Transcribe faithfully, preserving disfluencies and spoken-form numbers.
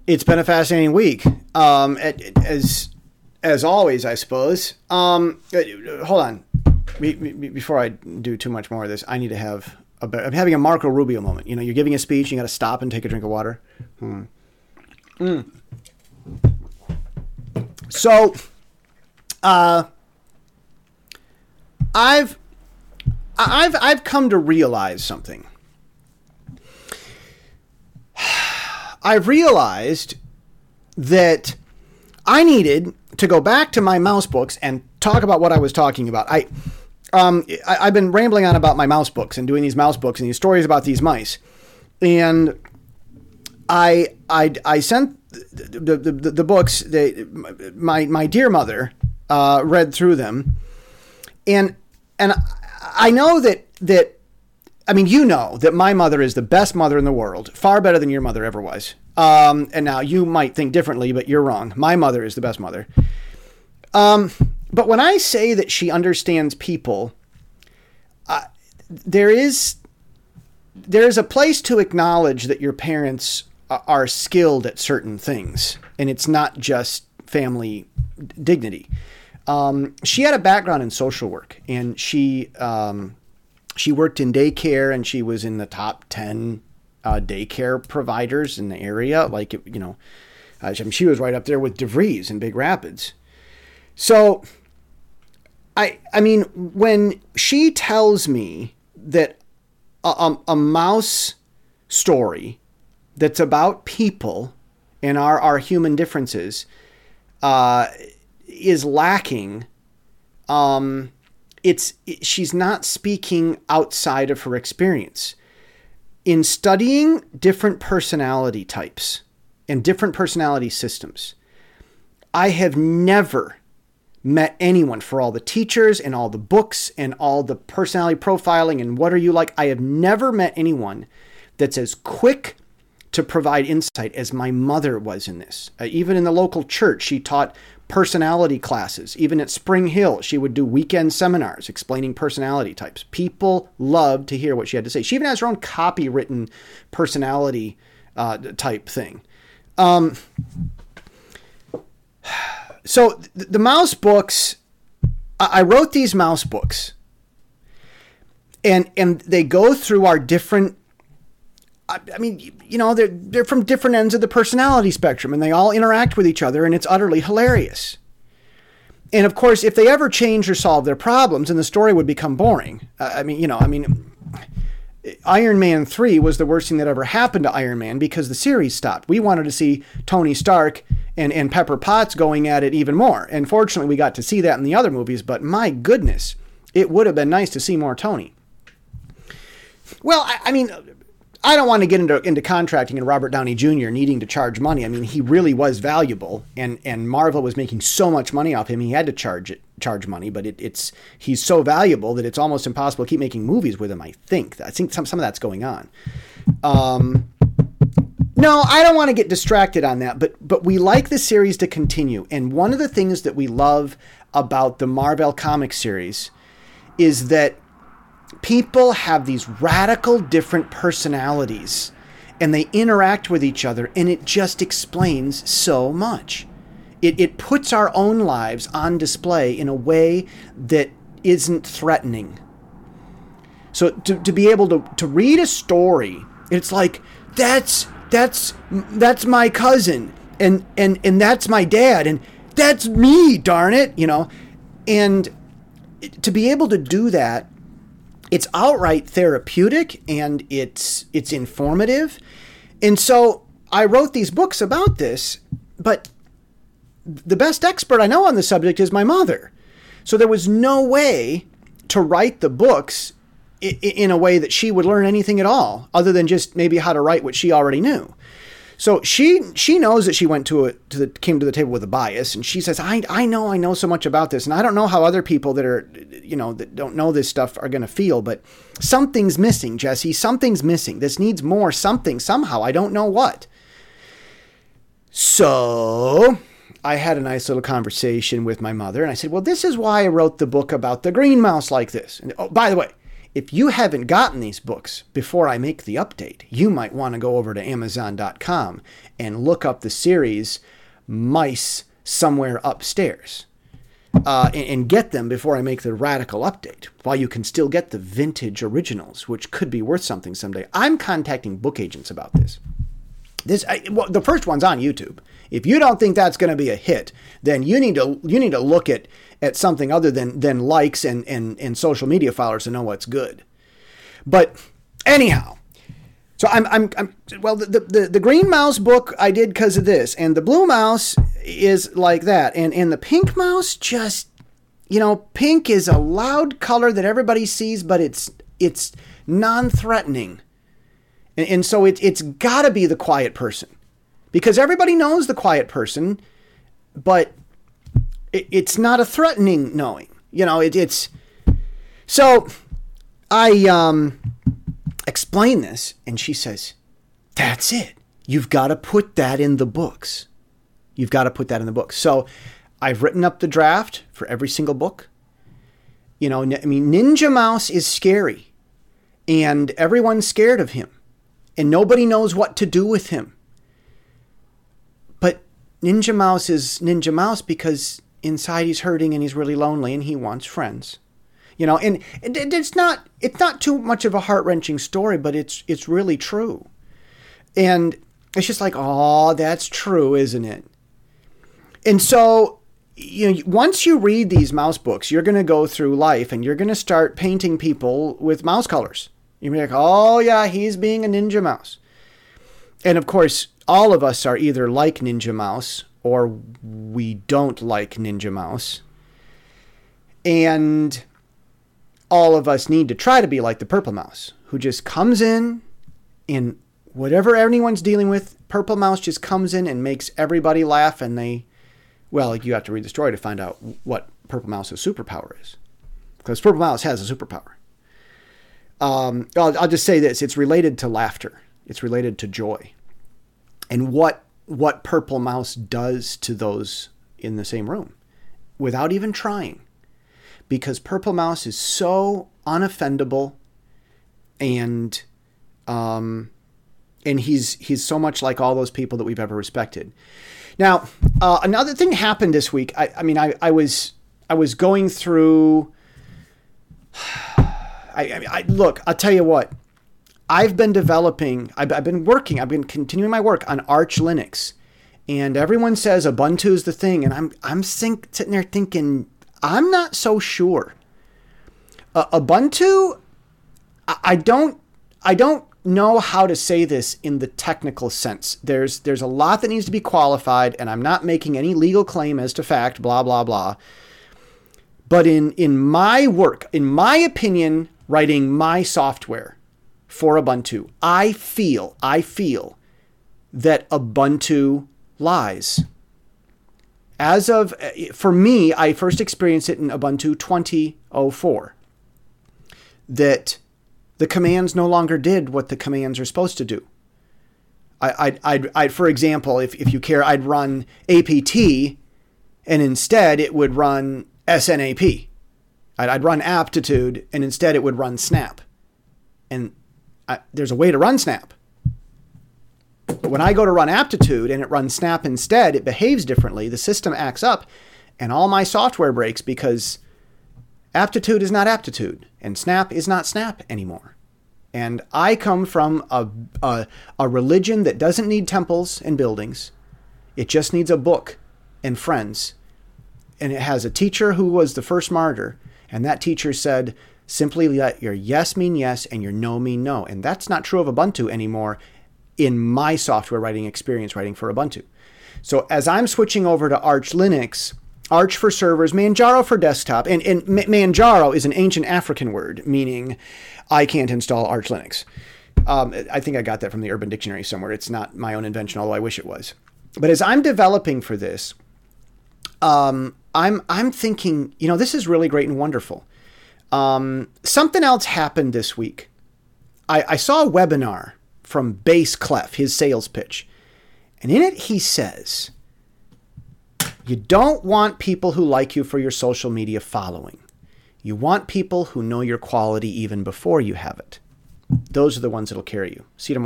It's been a fascinating week. Um, as as always, I suppose. Um, hold on. Before I do too much more of this, I need to have a. I'm having a Marco Rubio moment. You know, you're giving a speech, you got to stop and take a drink of water. Hmm. Mm. So, uh, I've I've I've come to realize something. I've realized that I needed to go back to my mouse books and talk about what I was talking about. I, um, I, I've been rambling on about my mouse books and doing these mouse books and these stories about these mice. And I, I, I sent the, the, the, the books, they, my, my dear mother, uh, read through them. And, and I know that, that, I mean, you know that my mother is the best mother in the world, far better than your mother ever was. Um, and now you might think differently, but you're wrong. My mother is the best mother. Um, but when I say that she understands people, uh, there is there is a place to acknowledge that your parents are skilled at certain things, and it's not just family dignity. Um, she had a background in social work, and she um, she worked in daycare, and she was in the top ten uh, daycare providers in the area. Like, you know, uh, I mean, she was right up there with DeVries in Big Rapids. So, I I mean, when she tells me that a, a, a mouse story that's about people and our, our human differences uh, is lacking, um, it's it, she's not speaking outside of her experience. In studying different personality types and different personality systems, I have never met anyone, for all the teachers and all the books and all the personality profiling and what are you like, I have never met anyone that's as quick to provide insight as my mother was in this. Uh, even in the local church, she taught personality classes. Even at Spring Hill, she would do weekend seminars explaining personality types. People loved to hear what she had to say. She even has her own copywritten personality uh, type thing. Um, so th- the mouse books, I-, I wrote these mouse books, and and they go through our different, I, I mean, you know, they're, they're from different ends of the personality spectrum, and they all interact with each other, and it's utterly hilarious. And of course, if they ever change or solve their problems, then the story would become boring. Uh, I mean, you know, I mean, Iron Man three was the worst thing that ever happened to Iron Man because the series stopped. We wanted to see Tony Stark and, and Pepper Potts going at it even more. And fortunately, we got to see that in the other movies, but my goodness, it would have been nice to see more Tony. Well, I, I mean, I don't want to get into into contracting and Robert Downey Junior needing to charge money. I mean, he really was valuable, and, and Marvel was making so much money off him, he had to charge it, charge money. But it, it's he's so valuable that it's almost impossible to keep making movies with him. I think I think some some of that's going on. Um, no, I don't want to get distracted on that. But but we like the series to continue, and one of the things that we love about the Marvel comic series is that people have these radical different personalities and they interact with each other, and it just explains so much. It, it puts our own lives on display in a way that isn't threatening. So to, to be able to, to read a story, it's like, that's that's that's my cousin, and, and, and that's my dad, and that's me, darn it, you know. And to be able to do that, it's outright therapeutic, and it's it's informative. And so I wrote these books about this, but the best expert I know on the subject is my mother. So there was no way to write the books in a way that she would learn anything at all, other than just maybe how to write what she already knew. So she she knows that she went to a to the came to the table with a bias, and she says, I I know I know so much about this, and I don't know how other people that are, you know, that don't know this stuff are going to feel, but something's missing, Jesse. Something's missing. This needs more something somehow. I don't know what. So I had a nice little conversation with my mother, and I said, well, this is why I wrote the book about the green mouse like this. And oh, by the way, if you haven't gotten these books before I make the update, you might want to go over to amazon dot com and look up the series Mice Somewhere Upstairs uh, and, and get them before I make the radical update, while you can still get the vintage originals, which could be worth something someday. I'm contacting book agents about this. This I, well, the first one's on YouTube. If you don't think that's going to be a hit, then you need to you need to look at at something other than than likes and and and social media followers to know what's good. But anyhow, so I'm I'm, I'm well the, the the green mouse book I did because of this, and the blue mouse is like that, and and the pink mouse, just, you know, pink is a loud color that everybody sees, but it's it's non-threatening, and, and so it it's got to be the quiet person. Because everybody knows the quiet person, but it, it's not a threatening knowing. You know, it, it's... So I um, explain this, and she says, that's it. You've got to put that in the books. You've got to put that in the books. So I've written up the draft for every single book. You know, I mean, Ninja Mouse is scary, and everyone's scared of him, and nobody knows what to do with him. But Ninja Mouse is Ninja Mouse because inside he's hurting and he's really lonely and he wants friends. You know, and it, it's not it's not too much of a heart-wrenching story, but it's it's really true. And it's just like, oh, that's true, isn't it? And so, you know, once you read these mouse books, you're going to go through life and you're going to start painting people with mouse colors. You're going to be like, oh, yeah, he's being a Ninja Mouse. And of course, all of us are either like Ninja Mouse or we don't like Ninja Mouse. And all of us need to try to be like the Purple Mouse, who just comes in and whatever anyone's dealing with, Purple Mouse just comes in and makes everybody laugh. And they, well, you have to read the story to find out what Purple Mouse's superpower is. Because Purple Mouse has a superpower. Um, I'll, I'll just say this. It's related to laughter. It's related to joy. And what what Purple Mouse does to those in the same room without even trying. Because Purple Mouse is so unoffendable, and um, and he's he's so much like all those people that we've ever respected. Now, uh, another thing happened this week. I, I mean, I, I was I was going through. I, I, I look. I'll tell you what. I've been developing, I've, I've been working, I've been continuing my work on Arch Linux, and everyone says Ubuntu is the thing, and I'm I'm think, sitting there thinking, I'm not so sure. Uh, Ubuntu, I, I don't I don't know how to say this in the technical sense. There's there's a lot that needs to be qualified, and I'm not making any legal claim as to fact, blah blah blah. But in in my work, in my opinion, writing my software for Ubuntu, I feel, I feel that Ubuntu lies. As of, for me, I first experienced it in Ubuntu twenty oh four, that the commands no longer did what the commands are supposed to do. I, I, I'd, I'd, for example, if, if you care, I'd run apt, and instead it would run snap. I'd, I'd run aptitude, and instead it would run snap. And I, there's a way to run snap. But when I go to run aptitude and it runs snap instead, it behaves differently. The system acts up and all my software breaks because aptitude is not aptitude and snap is not snap anymore. And I come from a, a, a religion that doesn't need temples and buildings. It just needs a book and friends. And it has a teacher who was the first martyr. And that teacher said, simply let your yes mean yes and your no mean no. And that's not true of Ubuntu anymore in my software writing experience writing for Ubuntu. So as I'm switching over to Arch Linux, Arch for servers, Manjaro for desktop, and, and Manjaro is an ancient African word meaning I can't install Arch Linux. Um, I think I got that from the Urban Dictionary somewhere. It's not my own invention, although I wish it was. But as I'm developing for this, um, I'm I'm thinking, you know, this is really great and wonderful. Um, something else happened this week. I, I saw a webinar from Bass Clef, his sales pitch. And in it, he says, you don't want people who like you for your social media following. You want people who know your quality even before you have it. Those are the ones that'll carry you. See you tomorrow.